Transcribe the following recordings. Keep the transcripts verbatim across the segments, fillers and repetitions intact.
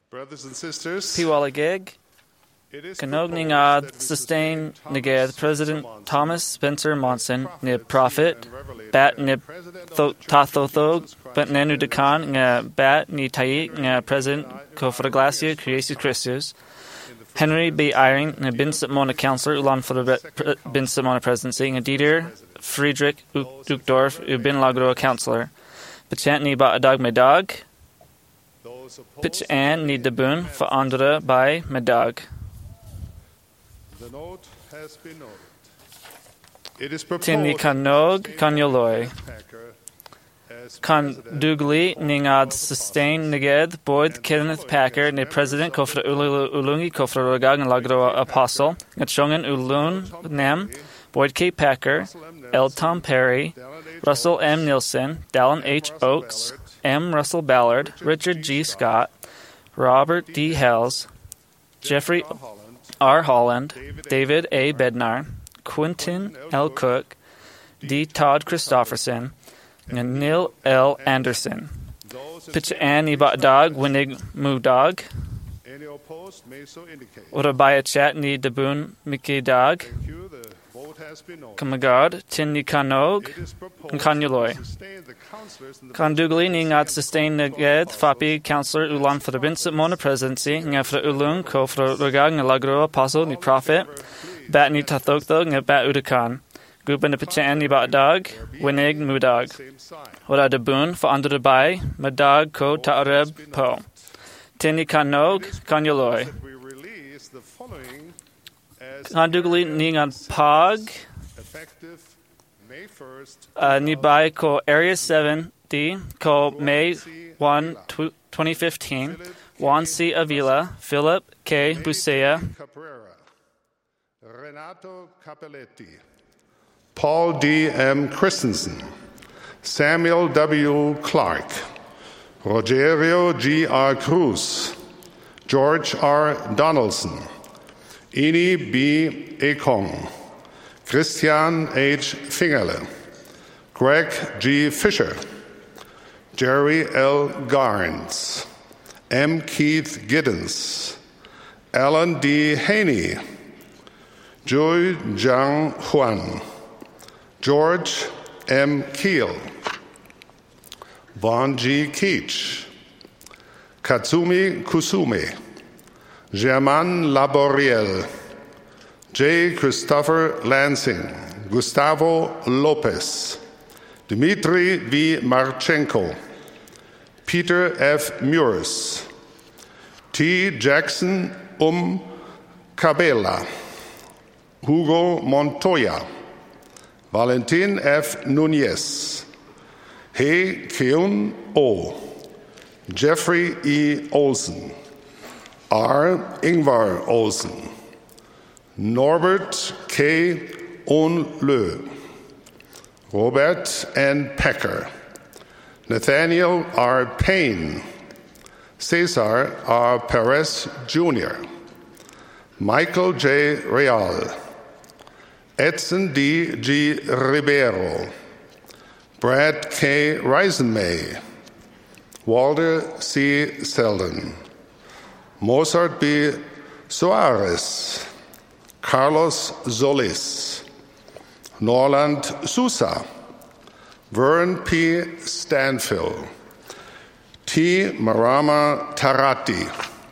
Brothers and sisters, Piwaligig, Canogning Ad Sustain Neged, President Thomas Spencer Monson, Nib Prophet, Bat Nib Tathothog, Bat Nenu Dekan, Nga Bat Ni Tai, Nga President Kofraglacia, Creatus Christus, Henry B. Eyring, Nga Bin Simona Counselor, Ulan for the Bin Simona Presidency, Nga Dieter Friedrich Dukdorf, U Bin Lagro Counselor, Bachant Ni Ba Adag Medag, Pitch An Ni Debun for Andra by Medag. The note has been noted. It is proposed Tinni Kanog Kanyoloi. Kan Dugli Ningad Sustain Neged Boyd Kenneth Packer Ne President Kofra Ulungi Kofra Rogag and Lagro Apostle Ngachongan Ulun Nem Boyd K. Packer L. Tom Perry Russell M. Nielsen Dallin H. Oakes M. Russell Ballard Richard G. Scott Robert D. Hells Jeffrey R. Holland David A. Bednar Quentin L. Cook D. Todd Christofferson and Neil L. Anderson. Pitch An Ibat Winig Mudag. Any opposed may so indicate. Urabaya Chat Ni Debun Miki Dag. Thank you. The vote has been noted. Kamagad Tinni Kanog It is proposed and Kanyoloi. to sustain the councillors in the Kandugli Ningat Sustain Neged Fapi Councillor Ulan for the Vincent Mona Presidency Ngafra Ulun Ko for Rogag Lagro Apostle Ni Prophet Bat Ni Tathokthog Nga Bat Udakan. Gupen Pichan Ibat Dag Winig Mudag. same sign. Ora Debun for Under the Bay Madag Ko Taareb Po. Tinni Kanog Kanyoloi. That we release the following as Kandugli Ningat Pag effective May first, Nibai Ko Area seven D Ko May first, twenty fifteen. Juan C. Avila, Philip K. Busea, Caprera, Renato Capelletti, Paul D. M. Christensen, Samuel W. Clark, Rogerio G. R. Cruz, George R. Donaldson, Ini B. Ekong, Christian H. Fingerle, Greg G. Fisher, Jerry L. Garnes, M. Keith Giddens, Alan D. Haney, Joy Zhang Huan, George M. Keel, Vaughn G. Keach, Katsumi Kusume, Germain Laboriel, J. Christopher Lansing, Gustavo Lopez, Dmitry V. Marchenko, Peter F. Mures, T. Jackson Um Cabela, Hugo Montoya, Valentin F. Nunez, Hei Keun O, Jeffrey E. Olsen, R. Ingvar Olsen, Norbert K. Onlö, Robert N. Pecker, Nathaniel R. Payne, Cesar R. Perez Junior, Michael J. Real, Edson D. G. Ribeiro, Brad K. Reisenmay, Walter C. Selden, Mozart B. Soares, Carlos Solis, Norland Sousa, Vern P. Stanfill, T. Marama Tarati,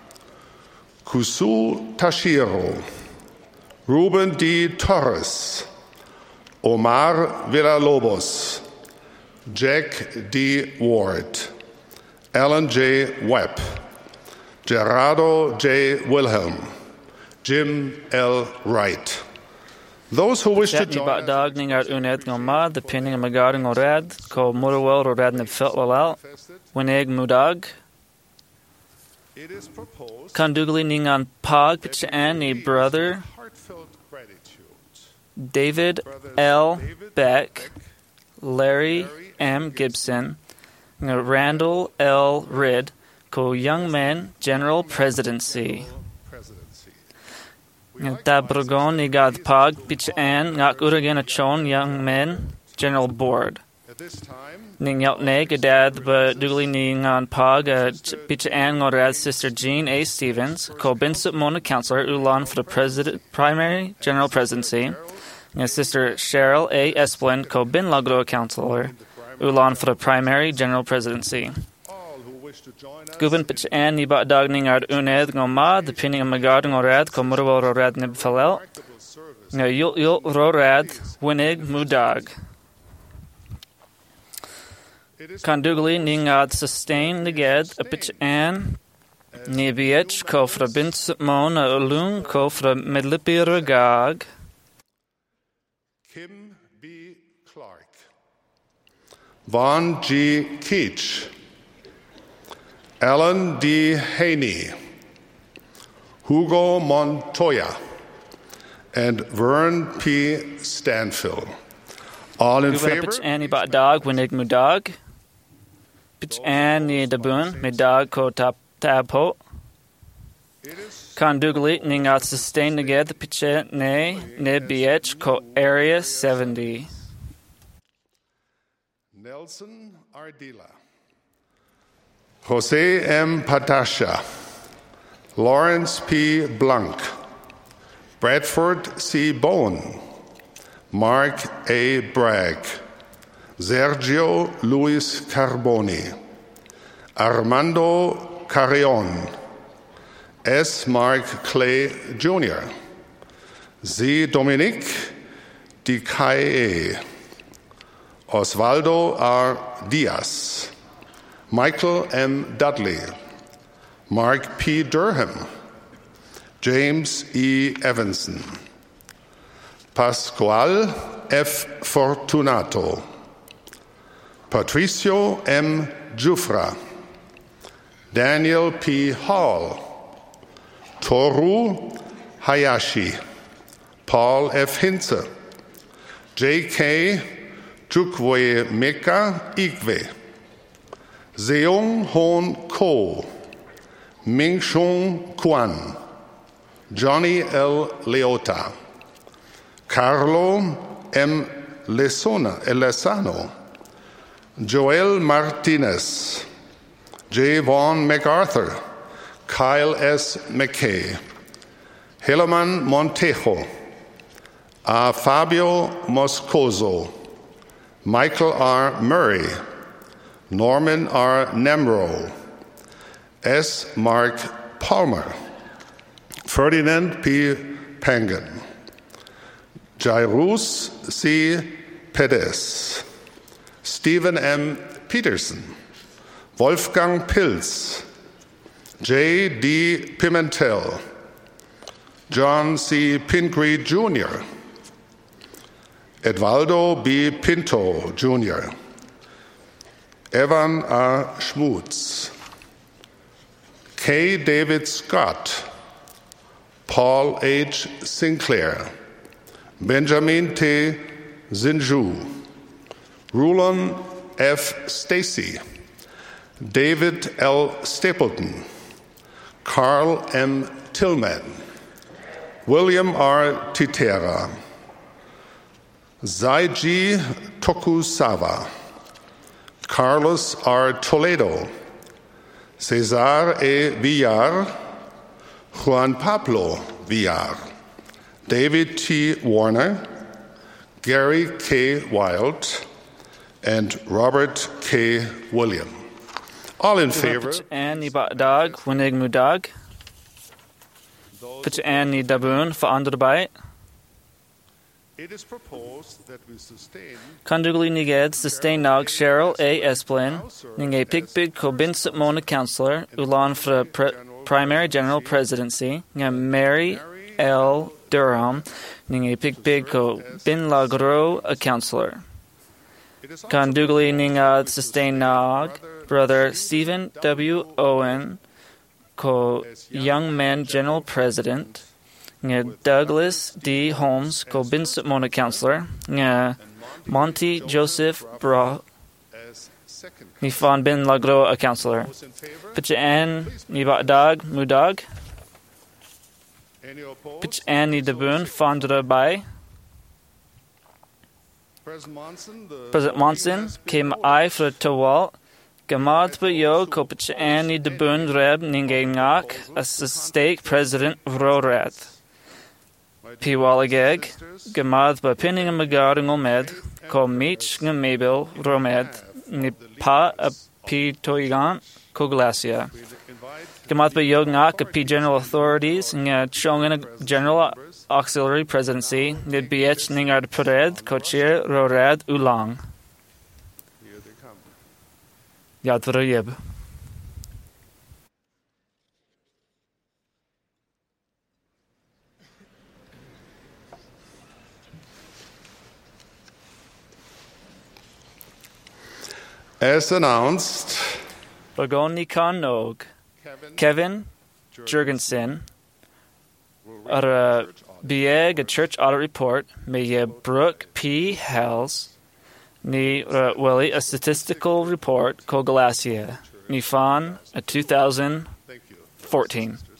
Kusu Tashiro, Ruben D. Torres, Omar Villalobos, Jack D. Ward, Alan J. Webb, Gerardo J. Wilhelm, Jim L. Wright. Those who wish to Chat join Nibat Dag Ningat Uned Ngomad, the pinning of Magaring Orad, Ko Murwell Orad Nibfelt Walal, Winig Mudag, it is proposed Kandugli Ningan Pag Pichan Ni Brother heartfelt gratitude. David L. Beck, Larry M. Gibson, Randall L. Ridd, Ko Young Men General Presidency. Presidency. Tabrogon Nigad Pag Pichan Ngak Uragan Achon Young Men General Board. At this time, Ning Yalt Neg, Adad, but Dooley Ning on Pog, Pitch Ann Ngorad, Sister Jean A. Stevens, Ko Binsut Mona Counselor, Ulan for the President, Primary General Presidency, and Sister Cheryl A. Esplin, Ko Bin Lagro Counselor, Ulan for the Primary General Presidency. Guben Pitch Ann Niba Dag Ningard Uned Ngoma, the pinning of Magard Ngorad, Ko Murwa Rorad Nibfalel, Yul Yul Rorad, Winig Mudag. Kandugli Ningad Sustain Neged, a pitch an Nebiech, Kofra Bins Mon, Ulung, Kofra Medlipi Regag. Kim B. Clark. Vaughn G. Keach. Alan D. Haney. Hugo Montoya. And Vern P. Stanfill. All in favor? Pitch Annie Bat Dog, Winig Mudag. Pitch Annie Dabun, Medag Ko Tap Tabho. Kandugli Ningat Sustain Neged, Pitch Ne, Nebiech Ko Area seventy. Nelson Ardila. Jose M. Patasha. Lawrence P. Blanc. Bradford C. Bowen. Mark A. Bragg. Sergio Luis Carboni. Armando Carrion. S. Mark Clay Junior Z. Dominique Dicaye. Osvaldo R. Diaz. Michael M. Dudley. Mark P. Durham. James E. Evanson. Pascual F. Fortunato. Patricio M. Jufra. Daniel P. Hall. Toru Hayashi. Paul F. Hinze. J K. Chukwe Meka Igwe. Seung Hoon Ko. Ming Shung Kwan. Johnny L. Leota. Carlo M. Lesona, Lesano. Joel Martinez. J. Vaughn MacArthur. Kyle S. McKay. Helaman Montejo. A. Fabio Moscoso. Michael R. Murray. Norman R. Nemro. S. Mark Palmer. Ferdinand P. Pangan. Jairus C. Pedes. Stephen M. Peterson. Wolfgang Pilz. J. D. Pimentel. John C. Pingree Junior Edvaldo B. Pinto Junior Evan R. Schmutz. K. David Scott. Paul H. Sinclair. Benjamin T. Zinju. Rulon F. Stacy. David L. Stapleton. Carl M. Tillman. William R. Titera. Zaiji Tokusawa. Carlos R. Toledo. Cesar E. Villar. Juan Pablo Villar. David T. Warner. Gary K. Wild. And Robert K. William. All in favor. Pitch ni dag, winig mudag. Pitch ni dabun for underbite. It is proposed that we sustain Kandugli niged sustain nog Cheryl A. Esplin, ning a pig big ko bin Mona Counselor, ulan for pre- Primary General Presidency, ning Mary L. Durham, ning a pig big ko bin Lagro a Counselor. Kandugli ningad sustain nog Brother Stephen W. Owen, ko Young Man General President, nga Douglas D. Holmes, ko Binsut Mona Counselor, nga Monty Joseph Bra, ni Fan Bin Lagro a Counselor. Pitch An ni Dag Mudag. Pitch An ni Dabun Fandra Bai. President Monson came I for Tawal, Gamad Bayo Kopich Annie de Bund Reb Ningangak as the stake President Vrorad. Piwalageg, Gamad ba Pinning Magaring Omed, Ko Meech Ngamabil Romed, Nipa a P Toigan, Koglasia. Gamad ba Yognak a P General Authorities, Nga Chongan General Auxiliary Presidency, Nid Biech Ningard Pured, Kochir Rorad Ulang. Yadvrayeb. As announced, Bagoni Khan Nog, Kevin Jurgensen, ar a Bieg a church audit report, may ye Brooke P. Hells, ni Willie a statistical report, Kogalasia, ni Fan a two thousand fourteen.